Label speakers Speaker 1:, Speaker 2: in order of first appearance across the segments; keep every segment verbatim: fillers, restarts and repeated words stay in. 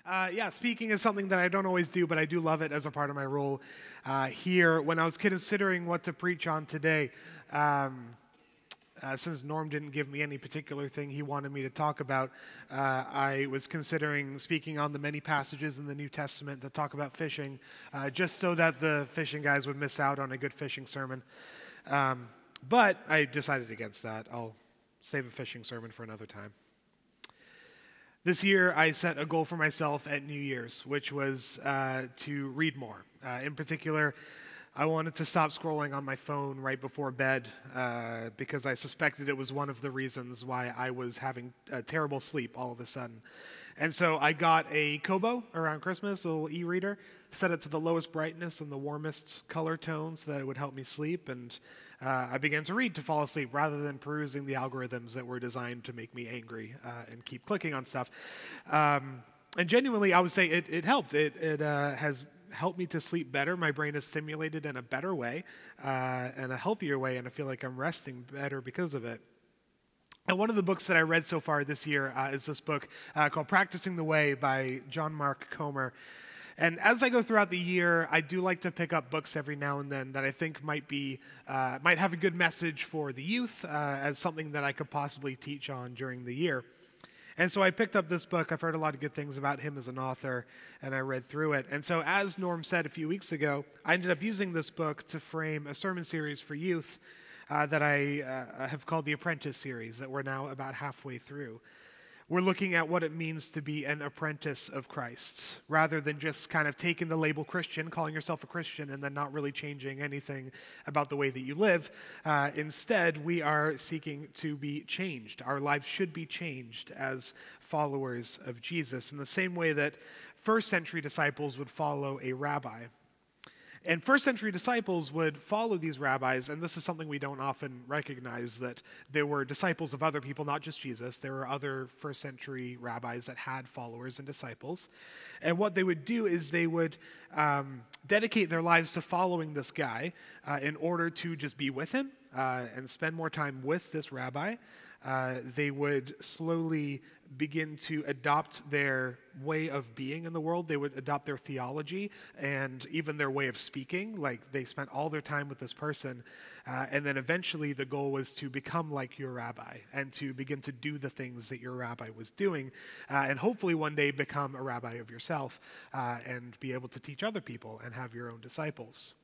Speaker 1: Uh, yeah, speaking is something that I don't always do, but I do love it as a part of my role uh, here. When I was considering what to preach on today, um, uh, since Norm didn't give me any particular thing he wanted me to talk about, uh, I was considering speaking on the many passages in the New Testament that talk about fishing, uh, just so that the fishing guys would miss out on a good fishing sermon. Um, but I decided against that. I'll save a fishing sermon for another time. This year, I set a goal for myself at New Year's, which was uh, to read more. Uh, in particular, I wanted to stop scrolling on my phone right before bed uh, because I suspected it was one of the reasons why I was having a terrible sleep all of a sudden. And so I got a Kobo around Christmas, a little e-reader, set it to the lowest brightness and the warmest color tones so that it would help me sleep, and uh, I began to read to fall asleep rather than perusing the algorithms that were designed to make me angry uh, and keep clicking on stuff. Um, and genuinely, I would say it, it helped. It, it uh, has helped me to sleep better. My brain is stimulated in a better way uh, and a healthier way, and I feel like I'm resting better because of it. And one of the books that I read so far this year uh, is this book uh, called Practicing the Way by John Mark Comer. And as I go throughout the year, I do like to pick up books every now and then that I think might be uh, might have a good message for the youth uh, as something that I could possibly teach on during the year. And so I picked up this book. I've heard a lot of good things about him as an author, and I read through it. And so as Norm said a few weeks ago, I ended up using this book to frame a sermon series for youth Uh, that I uh, have called the Apprentice series that we're now about halfway through. We're looking at what it means to be an apprentice of Christ, rather than just kind of taking the label Christian, calling yourself a Christian, and then not really changing anything about the way that you live. Uh, instead, we are seeking to be changed. Our lives should be changed as followers of Jesus, in the same way that first century disciples would follow a rabbi. And first century disciples would follow these rabbis, and this is something we don't often recognize, that there were disciples of other people, not just Jesus. There were other first century rabbis that had followers and disciples. And what they would do is they would um, dedicate their lives to following this guy uh, in order to just be with him uh, and spend more time with this rabbi. Uh, they would slowly begin to adopt their way of being in the world. They would adopt their theology and even their way of speaking. Like, they spent all their time with this person. Uh, and then eventually the goal was to become like your rabbi and to begin to do the things that your rabbi was doing. Uh, and hopefully one day become a rabbi of yourself uh, and be able to teach other people and have your own disciples.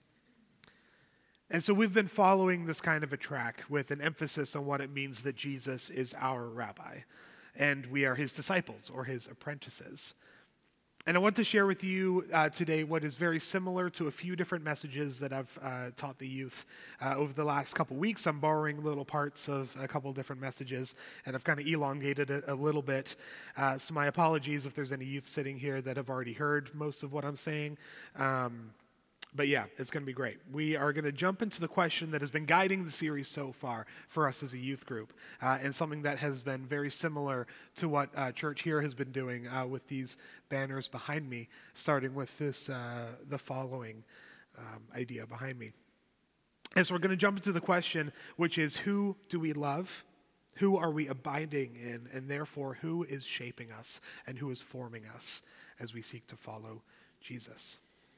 Speaker 1: And so we've been following this kind of a track with an emphasis on what it means that Jesus is our rabbi, and we are his disciples or his apprentices. And I want to share with you uh, today what is very similar to a few different messages that I've uh, taught the youth uh, over the last couple weeks. I'm borrowing little parts of a couple different messages, and I've kind of elongated it a little bit. Uh, so my apologies if there's any youth sitting here that have already heard most of what I'm saying. Um, But yeah, it's going to be great. We are going to jump into the question that has been guiding the series so far for us as a youth group, uh, and something that has been very similar to what uh, church here has been doing uh, with these banners behind me, starting with this, uh, the following um, idea behind me. And so we're going to jump into the question, which is, who do we love? Who are we abiding in? And therefore, who is shaping us and who is forming us as we seek to follow Jesus?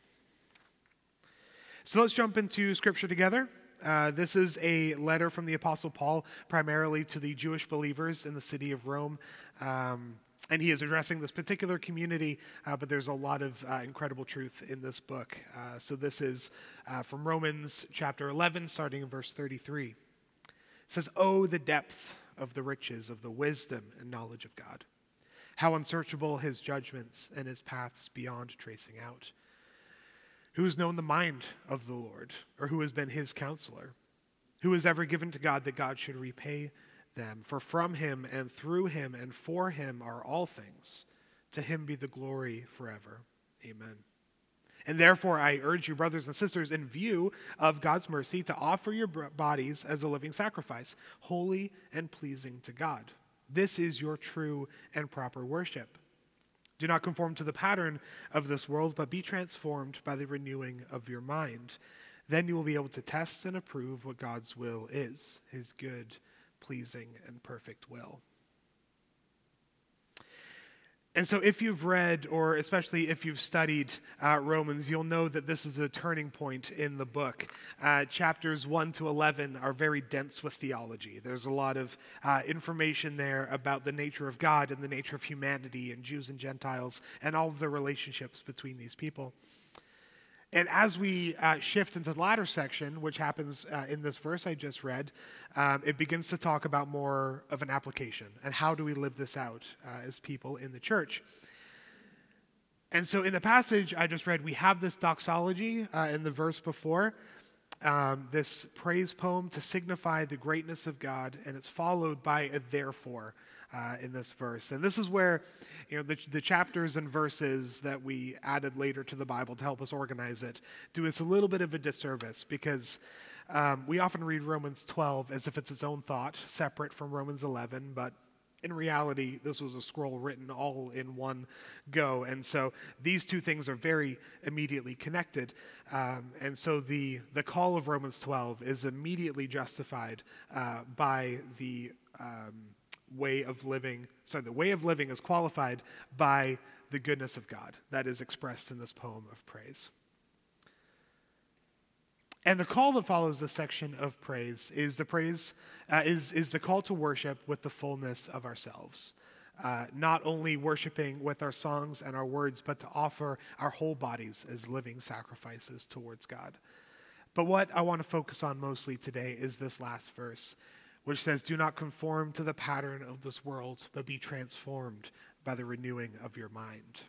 Speaker 1: So let's jump into Scripture together. Uh, this is a letter from the Apostle Paul, primarily to the Jewish believers in the city of Rome. Um, and he is addressing this particular community, uh, but there's a lot of uh, incredible truth in this book. Uh, so this is uh, from Romans chapter eleven, starting in verse thirty-three. It says, "Oh, the depth of the riches of the wisdom and knowledge of God! How unsearchable his judgments and his paths beyond tracing out! Who has known the mind of the Lord, or who has been his counselor? Who has ever given to God that God should repay them? For from him and through him and for him are all things. To him be the glory forever. Amen. And therefore I urge you, brothers and sisters, in view of God's mercy, to offer your bodies as a living sacrifice, holy and pleasing to God. This is your true and proper worship. Do not conform to the pattern of this world, but be transformed by the renewing of your mind. Then you will be able to test and approve what God's will is, his good, pleasing, and perfect will." And so if you've read, or especially if you've studied uh, Romans, you'll know that this is a turning point in the book. Uh, chapters one to eleven are very dense with theology. There's a lot of uh, information there about the nature of God and the nature of humanity and Jews and Gentiles and all of the relationships between these people. And as we uh, shift into the latter section, which happens uh, in this verse I just read, um, it begins to talk about more of an application and how do we live this out uh, as people in the church. And so in the passage I just read, we have this doxology uh, in the verse before, um, this praise poem to signify the greatness of God, and it's followed by a therefore uh, in this verse. And this is where, you know, the, the chapters and verses that we added later to the Bible to help us organize it do us a little bit of a disservice, because um, we often read Romans twelve as if it's its own thought, separate from Romans eleven, but in reality, this was a scroll written all in one go. And so these two things are very immediately connected. Um, and so the, the call of Romans twelve is immediately justified uh, by the um, way of living. Sorry, the way of living is qualified by the goodness of God that is expressed in this poem of praise. And the call that follows this section of praise is the praise uh, is is the call to worship with the fullness of ourselves, uh, not only worshiping with our songs and our words, but to offer our whole bodies as living sacrifices towards God. But what I want to focus on mostly today is this last verse, which says, "Do not conform to the pattern of this world, but be transformed by the renewing of your mind."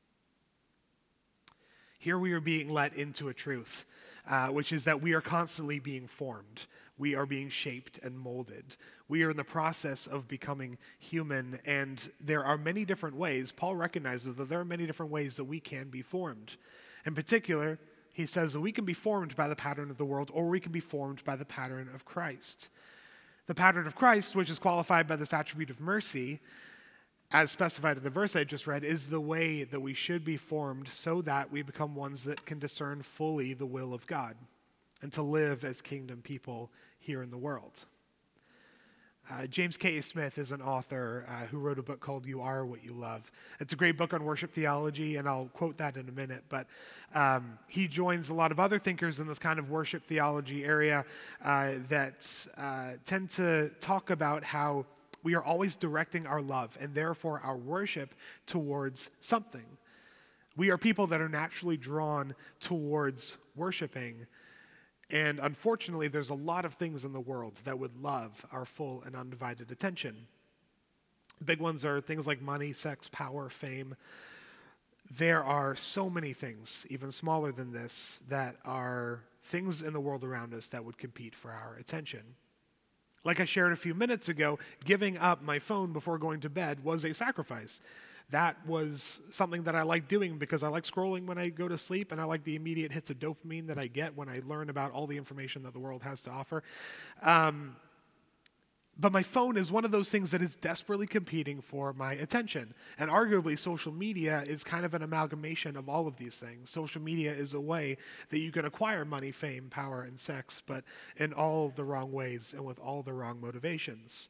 Speaker 1: Here we are being let into a truth, uh, which is that we are constantly being formed. We are being shaped and molded. We are in the process of becoming human, and there are many different ways. Paul recognizes that there are many different ways that we can be formed. In particular, he says that we can be formed by the pattern of the world, or we can be formed by the pattern of Christ. The pattern of Christ, which is qualified by this attribute of mercy, as specified in the verse I just read, is the way that we should be formed so that we become ones that can discern fully the will of God and to live as kingdom people here in the world. Uh, James K. Smith is an author uh, who wrote a book called You Are What You Love. It's a great book on worship theology, and I'll quote that in a minute, but um, he joins a lot of other thinkers in this kind of worship theology area uh, that uh, tend to talk about how we are always directing our love and therefore our worship towards something. We are people that are naturally drawn towards worshiping. And unfortunately, there's a lot of things in the world that would love our full and undivided attention. Big ones are things like money, sex, power, fame. There are so many things, even smaller than this, that are things in the world around us that would compete for our attention. Like I shared a few minutes ago, giving up my phone before going to bed was a sacrifice. That was something that I like doing because I like scrolling when I go to sleep, and I like the immediate hits of dopamine that I get when I learn about all the information that the world has to offer. Um, but my phone is one of those things that is desperately competing for my attention. And arguably, social media is kind of an amalgamation of all of these things. Social media is a way that you can acquire money, fame, power, and sex, but in all the wrong ways and with all the wrong motivations.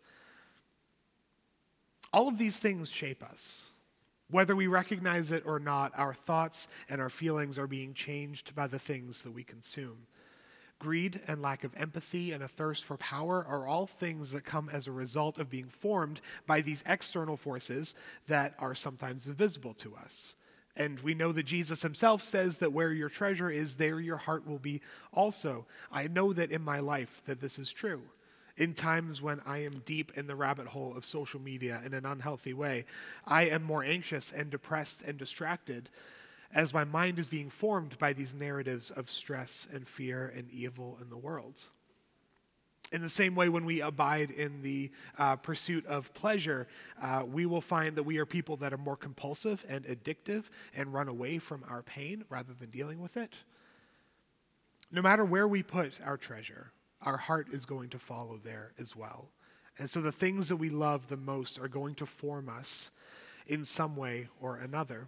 Speaker 1: All of these things shape us. Whether we recognize it or not, our thoughts and our feelings are being changed by the things that we consume. Greed and lack of empathy and a thirst for power are all things that come as a result of being formed by these external forces that are sometimes invisible to us. And we know that Jesus himself says that where your treasure is, there your heart will be also. I know that in my life that this is true. In times when I am deep in the rabbit hole of social media in an unhealthy way, I am more anxious and depressed and distracted as my mind is being formed by these narratives of stress and fear and evil in the world. In the same way, when we abide in the uh, pursuit of pleasure, uh, we will find that we are people that are more compulsive and addictive and run away from our pain rather than dealing with it. No matter where we put our treasure, our heart is going to follow there as well. And so the things that we love the most are going to form us in some way or another.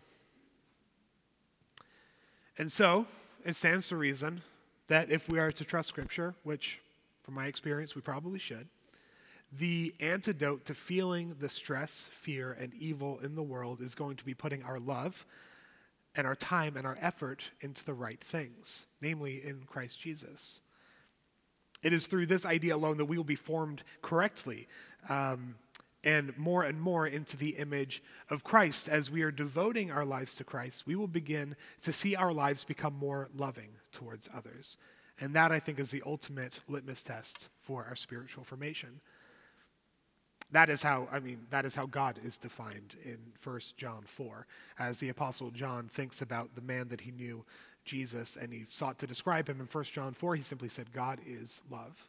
Speaker 1: And so, it stands to reason that if we are to trust Scripture, which from my experience we probably should, The antidote to feeling the stress, fear, and evil in the world is going to be putting our love and our time and our effort into the right things, namely in Christ Jesus. It is through this idea alone that we will be formed correctly um, and more and more into the image of Christ. As we are devoting our lives to Christ, we will begin to see our lives become more loving towards others. And that, I think, is the ultimate litmus test for our spiritual formation. That is how, I mean, that is how God is defined in First John four. As the Apostle John thinks about the man that he knew, Jesus, and he sought to describe him in First John four, he simply said, God is love.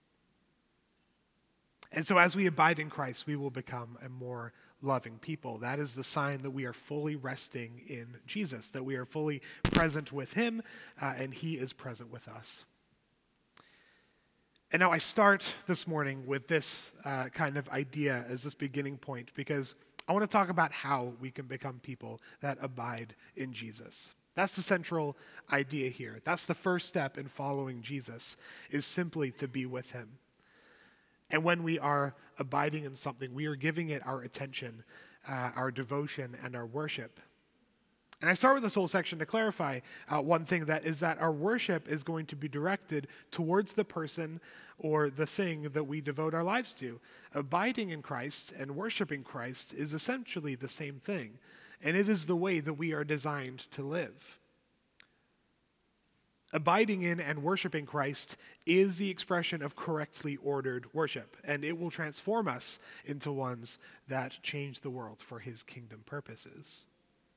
Speaker 1: And so as we abide in Christ, we will become a more loving people. That is the sign that we are fully resting in Jesus, that we are fully present with him, uh, and he is present with us. And now I start this morning with this uh, kind of idea as this beginning point, because I want to talk about how we can become people that abide in Jesus. That's the central idea here. That's the first step in following Jesus, is simply to be with him. And when we are abiding in something, we are giving it our attention, uh, our devotion, and our worship. And I start with this whole section to clarify uh, one thing, that is that our worship is going to be directed towards the person or the thing that we devote our lives to. Abiding in Christ and worshiping Christ is essentially the same thing, and it is the way that we are designed to live. Abiding in and worshiping Christ is the expression of correctly ordered worship, and it will transform us into ones that change the world for his kingdom purposes.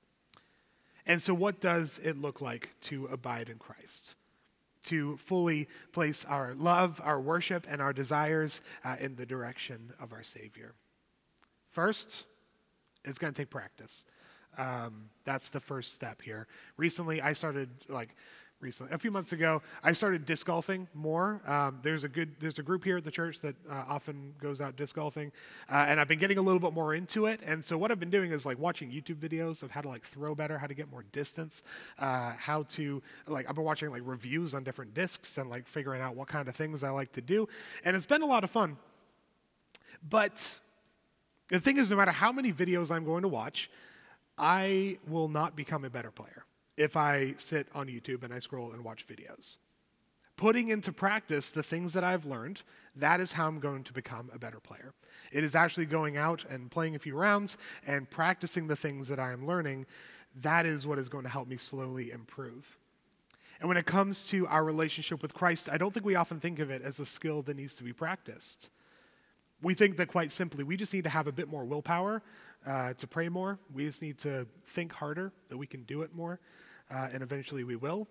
Speaker 1: And so what does it look like to abide in Christ? To fully place our love, our worship, and our desires uh, in the direction of our Savior. First, it's going to take practice. Um, that's the first step here. Recently, I started, like, recently, a few months ago, I started disc golfing more. Um, there's a good, there's a group here at the church that uh, often goes out disc golfing, uh, and I've been getting a little bit more into it. And so what I've been doing is like watching YouTube videos of how to like throw better, how to get more distance, uh, how to like I've been watching like reviews on different discs and like figuring out what kind of things I like to do, and it's been a lot of fun. But the thing is, no matter how many videos I'm going to watch, I will not become a better player if I sit on YouTube and I scroll and watch videos. Putting into practice the things that I've learned, that is how I'm going to become a better player. It is actually going out and playing a few rounds and practicing the things that I am learning. That is what is going to help me slowly improve. And when it comes to our relationship with Christ, I don't think we often think of it as a skill that needs to be practiced. We think that quite simply, we just need to have a bit more willpower uh, to pray more. We just need to think harder, that we can do it more. Uh, and eventually we will.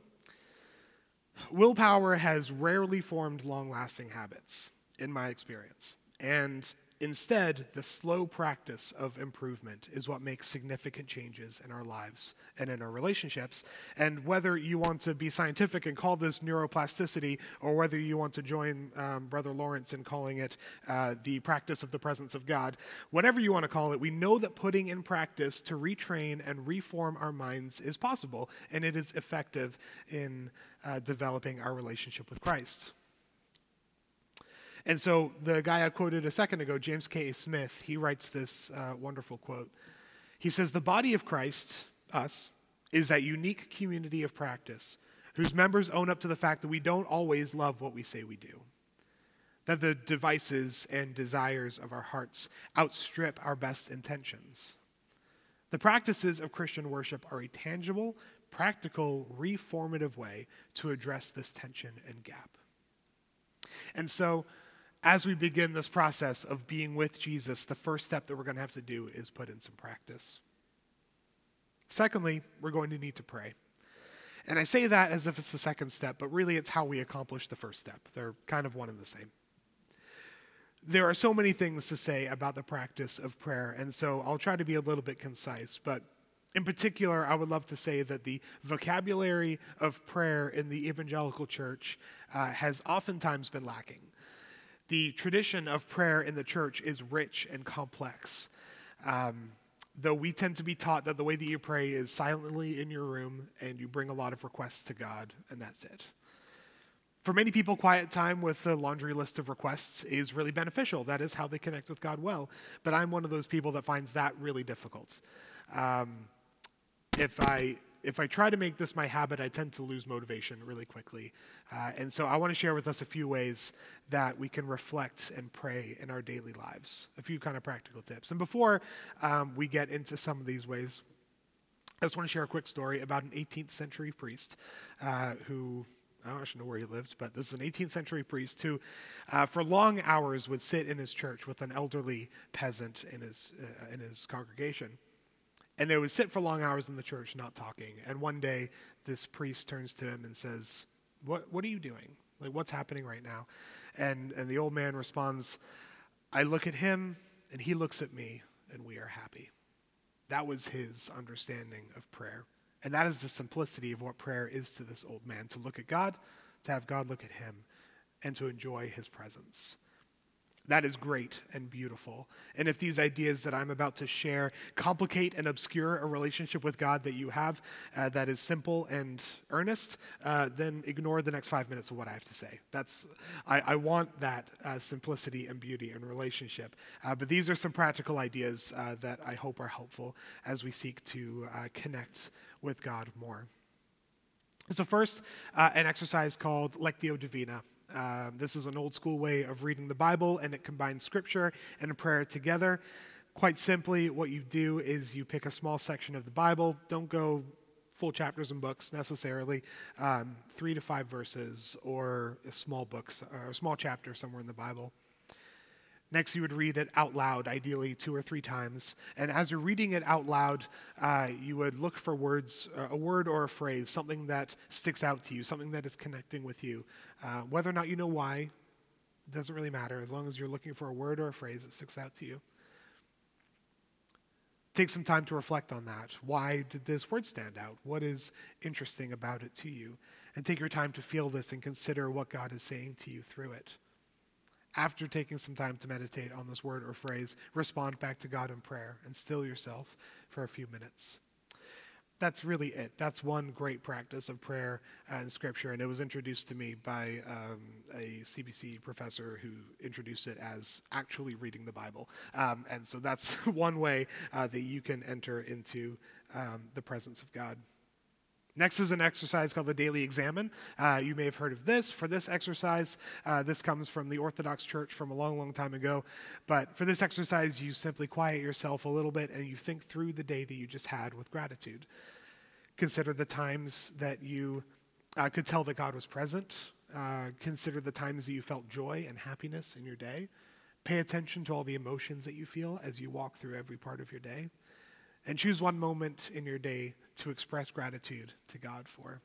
Speaker 1: Willpower has rarely formed long-lasting habits, in my experience. And instead, the slow practice of improvement is what makes significant changes in our lives and in our relationships. And whether you want to be scientific and call this neuroplasticity, or whether you want to join um, Brother Lawrence in calling it uh, the practice of the presence of God, whatever you want to call it, we know that putting in practice to retrain and reform our minds is possible, and it is effective in uh, developing our relationship with Christ. And so the guy I quoted a second ago, James K. Smith, he writes this uh, wonderful quote. He says, "The body of Christ, us, is that unique community of practice whose members own up to the fact that we don't always love what we say we do, that the devices and desires of our hearts outstrip our best intentions. The practices of Christian worship are a tangible, practical, reformative way to address this tension and gap." And so, as we begin this process of being with Jesus, the first step that we're going to have to do is put in some practice. Secondly, we're going to need to pray. And I say that as if it's the second step, but really it's how we accomplish the first step. They're kind of one and the same. There are so many things to say about the practice of prayer, and so I'll try to be a little bit concise, but in particular, I would love to say that the vocabulary of prayer in the evangelical church uh, has oftentimes been lacking. The tradition of prayer in the church is rich and complex, um, though we tend to be taught that the way that you pray is silently in your room and you bring a lot of requests to God, and that's it. For many people, quiet time with a laundry list of requests is really beneficial. That is how they connect with God well. But I'm one of those people that finds that really difficult. Um, if I if I try to make this my habit, I tend to lose motivation really quickly. Uh, and so I want to share with us a few ways that we can reflect and pray in our daily lives, a few kind of practical tips. And before um, we get into some of these ways, I just want to share a quick story about an eighteenth century priest uh, who, I don't actually know where he lived, but this is an eighteenth century priest who, uh, for long hours, would sit in his church with an elderly peasant in his uh, in his congregation. And they would sit for long hours in the church not talking. And one day, this priest turns to him and says, what what are you doing? Like, what's happening right now? And and the old man responds, I look at him, and he looks at me, and we are happy. That was his understanding of prayer. And that is the simplicity of what prayer is to this old man, to look at God, to have God look at him, and to enjoy his presence. That is great and beautiful. And if these ideas that I'm about to share complicate and obscure a relationship with God that you have uh, that is simple and earnest, uh, then ignore the next five minutes of what I have to say. That's I, I want that uh, simplicity and beauty in relationship. Uh, but these are some practical ideas uh, that I hope are helpful as we seek to uh, connect with God more. So first, uh, an exercise called Lectio Divina. Um, this is an old school way of reading the Bible, and it combines scripture and prayer together. Quite simply, what you do is you pick a small section of the Bible. Don't go full chapters and books necessarily, um, three to five verses or a small books or a small chapter somewhere in the Bible. Next, you would read it out loud, ideally two or three times. And as you're reading it out loud, uh, you would look for words, uh, a word or a phrase, something that sticks out to you, something that is connecting with you. Uh, whether or not you know why, it doesn't really matter, as long as you're looking for a word or a phrase that sticks out to you. Take some time to reflect on that. Why did this word stand out? What is interesting about it to you? And take your time to feel this and consider what God is saying to you through it. After taking some time to meditate on this word or phrase, respond back to God in prayer and still yourself for a few minutes. That's really it. That's one great practice of prayer and scripture, and it was introduced to me by um, a C B C professor who introduced it as actually reading the Bible. Um, and so that's one way uh, that you can enter into um, the presence of God. Next is an exercise called the Daily Examen. Uh, you may have heard of this. For this exercise, uh, this comes from the Orthodox Church from a long, long time ago. But for this exercise, you simply quiet yourself a little bit and you think through the day that you just had with gratitude. Consider the times that you uh, could tell that God was present. Uh, consider the times that you felt joy and happiness in your day. Pay attention to all the emotions that you feel as you walk through every part of your day. And choose one moment in your day to express gratitude to God for.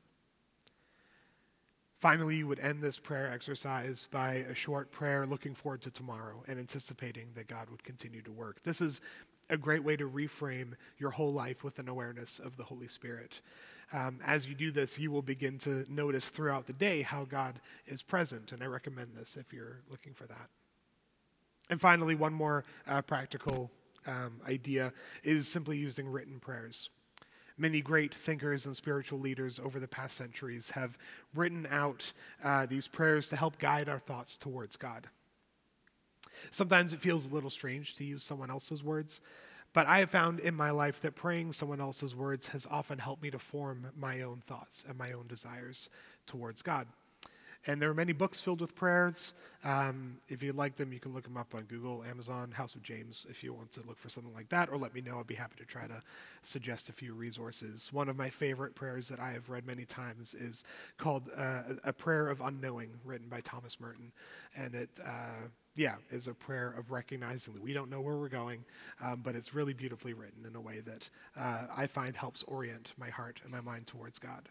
Speaker 1: Finally, you would end this prayer exercise by a short prayer looking forward to tomorrow and anticipating that God would continue to work. This is a great way to reframe your whole life with an awareness of the Holy Spirit. Um, as you do this, you will begin to notice throughout the day how God is present, and I recommend this if you're looking for that. And finally, one more uh, practical um, idea is simply using written prayers. Many great thinkers and spiritual leaders over the past centuries have written out uh, these prayers to help guide our thoughts towards God. Sometimes it feels a little strange to use someone else's words, but I have found in my life that praying someone else's words has often helped me to form my own thoughts and my own desires towards God. And there are many books filled with prayers. Um, if you like them, you can look them up on Google, Amazon, House of James, if you want to look for something like that, or let me know. I'd be happy to try to suggest a few resources. One of my favorite prayers that I have read many times is called uh, A Prayer of Unknowing, written by Thomas Merton. And it, uh, yeah, is a prayer of recognizing that we don't know where we're going, um, but it's really beautifully written in a way that uh, I find helps orient my heart and my mind towards God.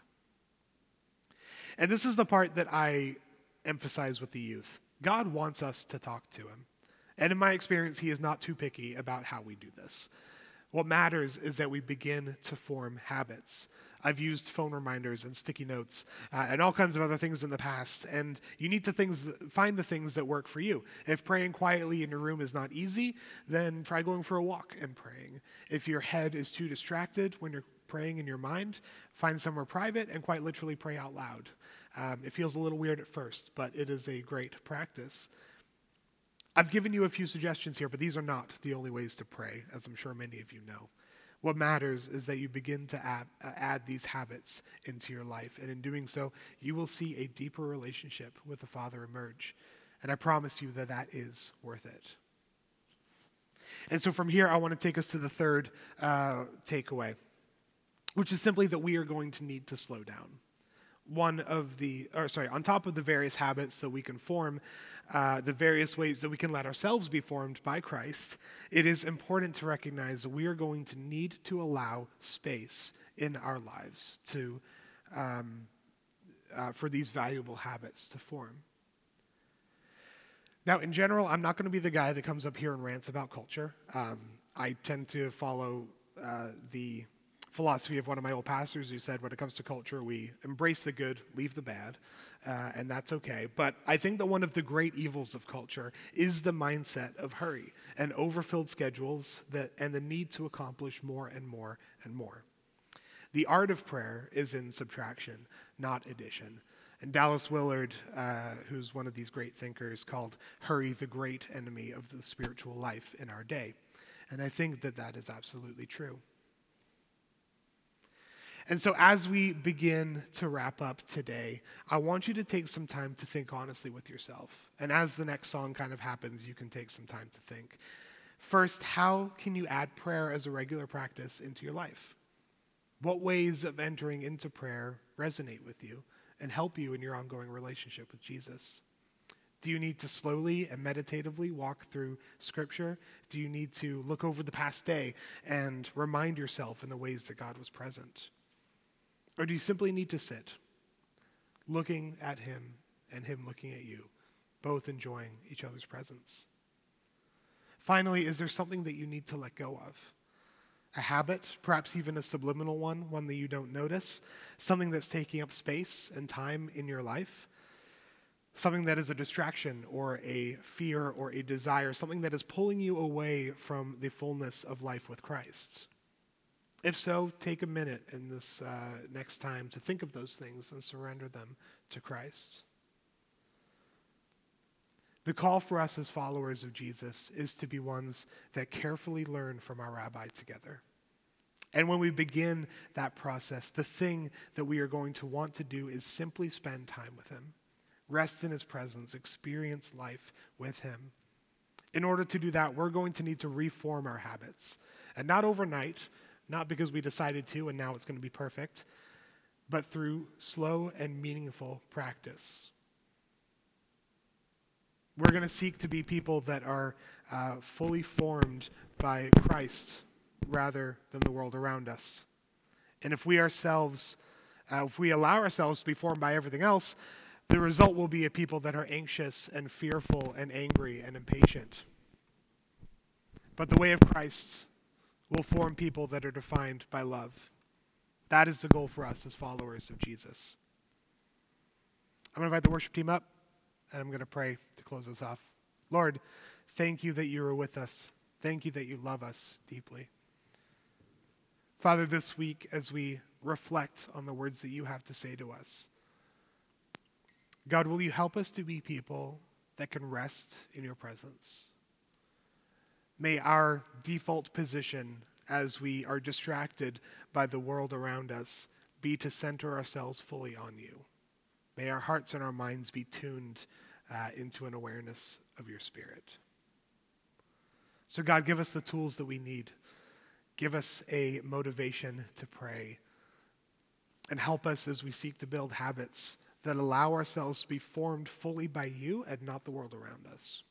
Speaker 1: And this is the part that I emphasize with the youth. God wants us to talk to him. And in my experience, he is not too picky about how we do this. What matters is that we begin to form habits. I've used phone reminders and sticky notes uh, and all kinds of other things in the past, and you need to things that, find the things that work for you. If praying quietly in your room is not easy, then try going for a walk and praying. If your head is too distracted when you're praying in your mind, find somewhere private and quite literally pray out loud. Um, it feels a little weird at first, but it is a great practice. I've given you a few suggestions here, but these are not the only ways to pray, as I'm sure many of you know. What matters is that you begin to add, uh, add these habits into your life, and in doing so, you will see a deeper relationship with the Father emerge. And I promise you that that is worth it. And so from here, I want to take us to the third uh, takeaway, which is simply that we are going to need to slow down. One of the, or sorry, on top of the various habits that we can form, uh, the various ways that we can let ourselves be formed by Christ, it is important to recognize that we are going to need to allow space in our lives to, um, uh, for these valuable habits to form. Now, in general, I'm not going to be the guy that comes up here and rants about culture. Um, I tend to follow uh, the philosophy of one of my old pastors who said, when it comes to culture, we embrace the good, leave the bad, uh, and that's okay. But I think that one of the great evils of culture is the mindset of hurry and overfilled schedules that, and the need to accomplish more and more and more. The art of prayer is in subtraction, not addition. And Dallas Willard, uh, who's one of these great thinkers, called hurry the great enemy of the spiritual life in our day. And I think that that is absolutely true. And so as we begin to wrap up today, I want you to take some time to think honestly with yourself. And as the next song kind of happens, you can take some time to think. First, how can you add prayer as a regular practice into your life? What ways of entering into prayer resonate with you and help you in your ongoing relationship with Jesus? Do you need to slowly and meditatively walk through Scripture? Do you need to look over the past day and remind yourself in the ways that God was present? Or do you simply need to sit, looking at him and him looking at you, both enjoying each other's presence? Finally, is there something that you need to let go of? A habit, perhaps even a subliminal one, one that you don't notice, something that's taking up space and time in your life, something that is a distraction or a fear or a desire, something that is pulling you away from the fullness of life with Christ. If so, take a minute in this uh, next time to think of those things and surrender them to Christ. The call for us as followers of Jesus is to be ones that carefully learn from our rabbi together. And when we begin that process, the thing that we are going to want to do is simply spend time with him, rest in his presence, experience life with him. In order to do that, we're going to need to reform our habits. And not overnight, not because we decided to and now it's going to be perfect, but through slow and meaningful practice. We're going to seek to be people that are uh, fully formed by Christ rather than the world around us. And if we ourselves, uh, if we allow ourselves to be formed by everything else, the result will be a people that are anxious and fearful and angry and impatient. But the way of Christ will form people that are defined by love. That is the goal for us as followers of Jesus. I'm going to invite the worship team up, and I'm going to pray to close us off. Lord, thank you that you are with us. Thank you that you love us deeply. Father, this week as we reflect on the words that you have to say to us, God, will you help us to be people that can rest in your presence? May our default position as we are distracted by the world around us be to center ourselves fully on you. May our hearts and our minds be tuned uh, into an awareness of your Spirit. So God, give us the tools that we need. Give us a motivation to pray. And help us as we seek to build habits that allow ourselves to be formed fully by you and not the world around us.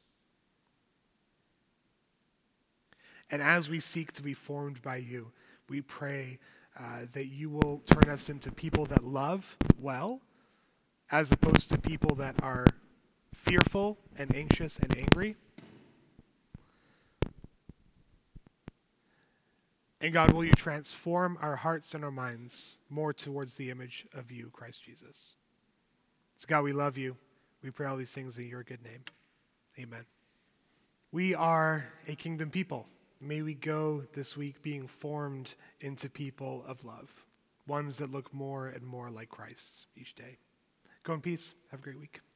Speaker 1: And as we seek to be formed by you, we pray uh, that you will turn us into people that love well, as opposed to people that are fearful and anxious and angry. And God, will you transform our hearts and our minds more towards the image of you, Christ Jesus. So God, we love you. We pray all these things in your good name. Amen. We are a kingdom people. May we go this week being formed into people of love, ones that look more and more like Christ each day. Go in peace. Have a great week.